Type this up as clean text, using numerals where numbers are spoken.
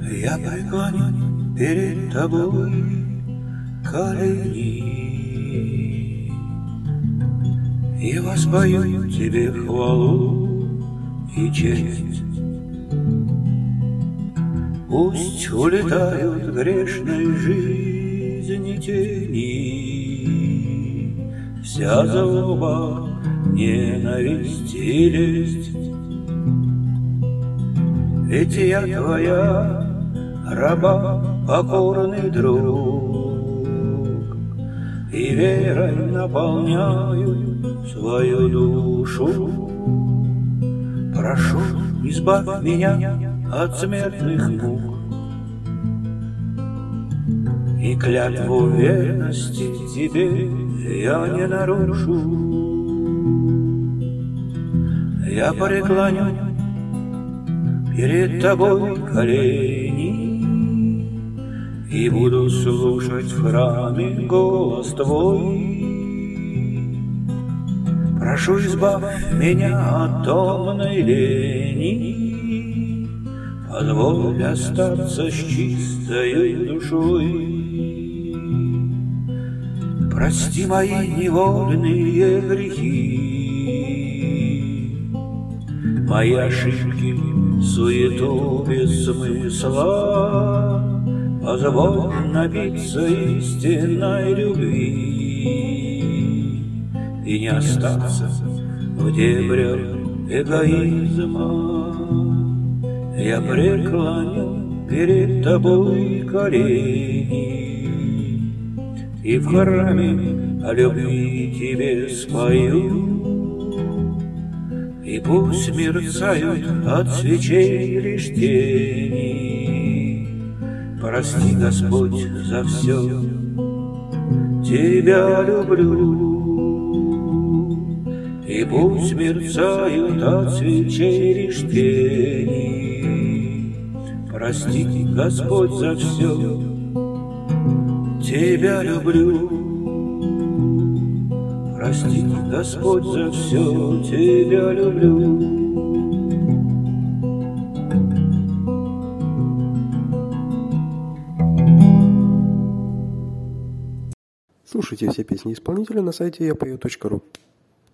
Я преклоню перед тобой колени и воспою тебе хвалу и честь. Пусть улетают грешной жизни тени, вся злоба, ненависть и лесть. Ведь я твоя раба, покорный друг, и верой наполняю свою душу. Прошу, избавь меня от смертных мук и клятву верности тебе я не нарушу. Я преклоню перед тобой колени и буду слушать в храме голос твой. Прошу, избавь меня от томной лени, позволь остаться с чистой душой. Прости мои невольные грехи, мои ошибки, суету без смысла. Позволь напиться истинной любви и не остаться в дебрях эгоизма. Я преклоню перед тобой колени и в храме о любви тебе спою. И пусть мерцают от свечей лишь тени. Прости, Господь, за все, тебя люблю. И пусть мерцают от свечей лишь тени. Прости, Господь, за все, тебя люблю. Прости, Господь, за все, тебя люблю. Слушайте все песни исполнителя на сайте yapeo.ru.